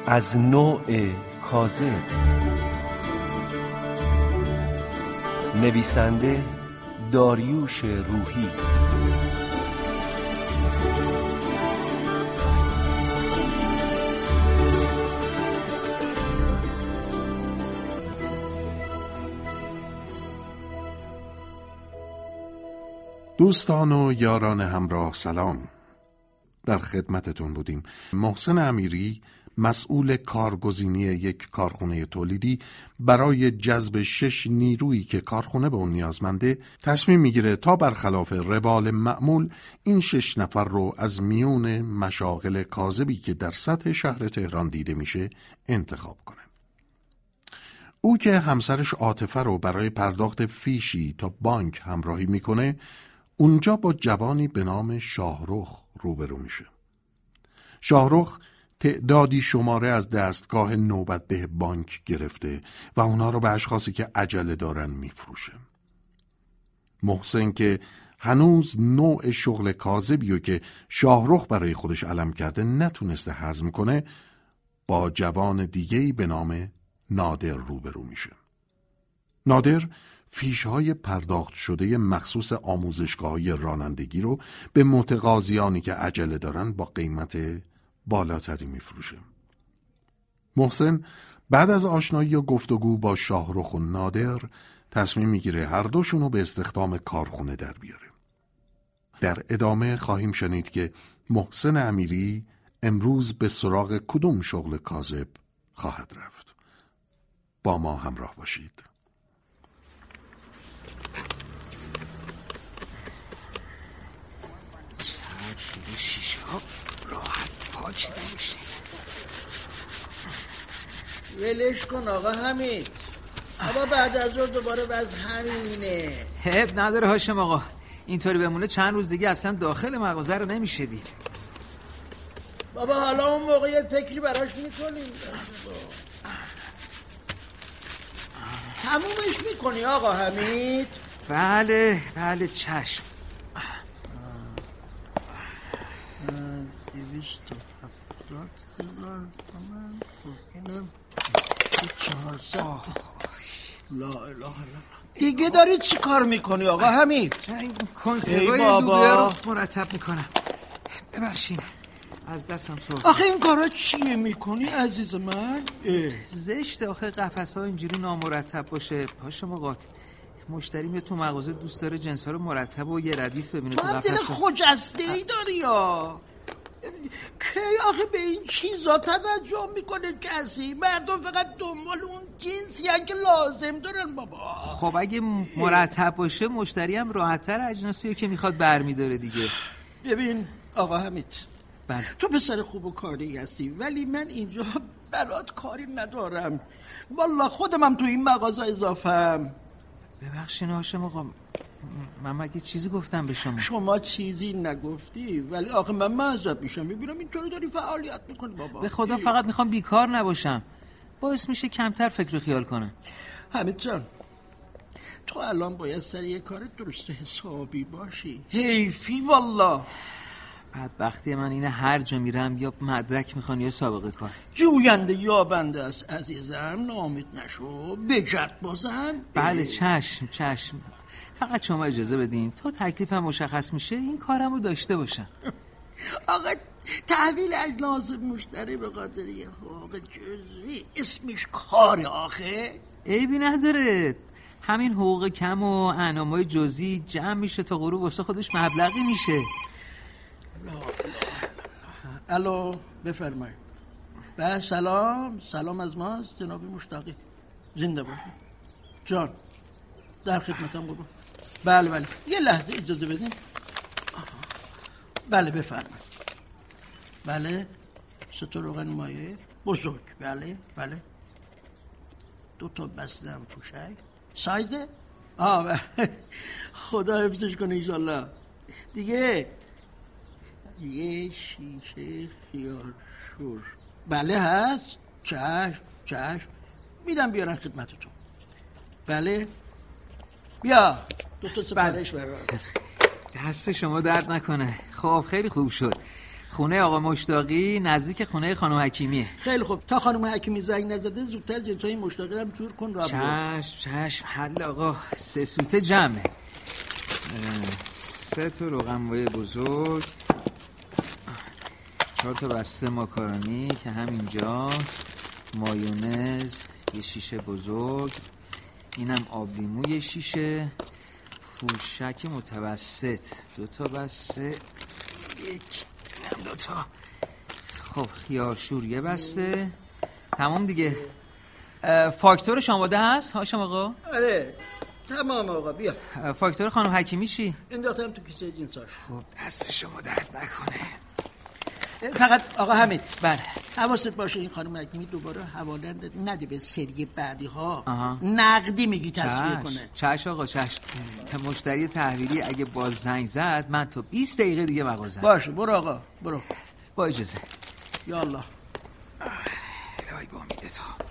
از نوع کاذب. نویسنده داریوش روحی. دوستان و یاران همراه سلام، در خدمتتون بودیم. محسن امیری مسئول کارگزینی یک کارخونه تولیدی برای جذب 6 نیرویی که کارخونه به اون نیازمنده تصمیم میگیره تا برخلاف روال معمول این 6 نفر رو از میون مشاغل کاذبی که در سطح شهر تهران دیده میشه انتخاب کنه. او که همسرش عاطفه رو برای پرداخت فیشی تا بانک همراهی میکنه، اونجا با جوانی به نام شاهرخ روبرو میشه. شاهرخ تعدادی شماره از دستگاه نوبتده بانک گرفته و اونا رو به اشخاصی که عجله دارن میفروشه. محسن که هنوز نوع شغل کاذبیو که شاهرخ برای خودش علم کرده نتونسته هضم کنه، با جوان دیگه‌ای به نام نادر روبرو میشه. نادر فیش‌های پرداخت شده مخصوص آموزشگاه‌های رانندگی رو به متقاضیانی که عجله دارن با قیمت بالاتری میفروشه. محسن بعد از آشنایی و گفتگو با شاهرخ و نادر تصمیم میگیره هر دوشون رو به استخدام کارخونه در بیاره. در ادامه خواهیم شنید که محسن امیری امروز به سراغ کدوم شغل کاذب خواهد رفت. با ما همراه باشید. شیشه ها راحت پاچیده میشه. ولش کن آقا حمید. اما بعد از ظهر دوباره باز همینه. حب نداره هاشم آقا، اینطوری بمونه چند روز دیگه اصلا داخل مغازه رو نمیشه دید. بابا حالا اون موقع یه فکری براش میکنیم. تمومش میکنی آقا حمید؟ بله چشم. 270,000 تومان. اینم 400. لا اله الا الله. دیگه داری چی کار میکنی آقا حمید؟ این کنسروای لوبیا رو مرتب میکنم. ببخشید از دستم سرخ. آخه این کارا چیه میکنی عزیز من؟ زشت آخه قفس‌ها اینجوری نامرتب باشه. هاشم آقا مشتری میاد تو مغازه دوست داره جنس‌ها رو مرتب و یه ردیف ببینه تو قفس‌ها. دل خجسته‌ای داری یا؟ کی آخه به این چیزا توجه میکنه کسی؟ مردم فقط دنبال اون جنسی که لازم دارن بابا. خب اگه مرتب باشه مشتری هم راحت‌تر اجناسی که میخواد برمیداره دیگه. ببین آقا حمید، بله. تو پسر خوب و کاری هستی ولی من اینجا برات کاری ندارم. والله خودمم تو این مغازه اضافم. ببخشید هاشم آقا، من مگه چیزی گفتم به شما؟ شما چیزی نگفتی ولی آقا من معذب میشم میبینم اینطوری داری فعالیت میکنی بابا. به خدا فقط میخوام بیکار نباشم، باعث میشه کمتر فکر و خیال کنم. حمید جان تو الان باید سر یه کار درست حسابی باشی. حیفی والله. بدبختی من اینه هر جا میرم یا مدرک میخوان یا سابقه کار. جوینده یا بنده است عزیزم، نامید نشو بجد بازم. بله چشم. فقط شما اجازه بدین تا تکلیفم مشخص میشه این کارم رو داشته باشم. آقا تحویل اجناس مشتری به خاطر یه حقوق جزئی اسمش کار آخه؟ عیبی نداره، همین حقوق کم و انعامای جزئی جمع میشه تا غروب واسه خودش مبلغی میشه. الو بفرمایید. به سلام از ماست جناب مشتاقی. زنده باشید جان، در خدمتم بابا. بله یه لحظه اجازه بدین. بله بفرمایید. بله 3 تا روغن مایع بزرگ. بله 2 تا بسته هم توشک سایزه. خدا حفظش کنه انشالله. دیگه یه شیشه خیارشور. بله هست. چشم میدم بیارن خدمتتون. بله بیا 2 تا سفارش برات. دست شما درد نکنه. خب خیلی خوب شد. خونه آقا مشتاقی نزدیک خونه خانم حکیمیه. خیلی خوب، تا خانم حکیمی زنگ نزده زودتر جنسای مشتاقی رو هم جور کن. را چشم حل آقا. 3 سوته جمعه. 3 تا روغن‌مایه بزرگ، 4 تا بسته ماکارونی که همینجاست، مایونز یه شیشه بزرگ، اینم آب لیمو یه شیشه، فروشک متوسط 2 تا بسته، اینم 2 تا. خب خیارشور یه بسته. تمام دیگه. فاکتورش آماده هست هاشم آقا؟ آره تمام آقا. بیا فاکتور خانم حکیمی چی؟ انداختم تو کیسه جنساش. خب دست شما درد نکنه. فقط آقا حمید، بله حواست باشه این خانم حکیمی دوباره حواله نده به سری بعدی ها. نقدی میگی تصفیه کنه. چشم آقا چشم. مشتری تحویلی اگه باز زنگ زد من تو 20 دقیقه دیگه مغازه. باشه برو آقا برو. با اجازه. یا الله. الهی با امیدت.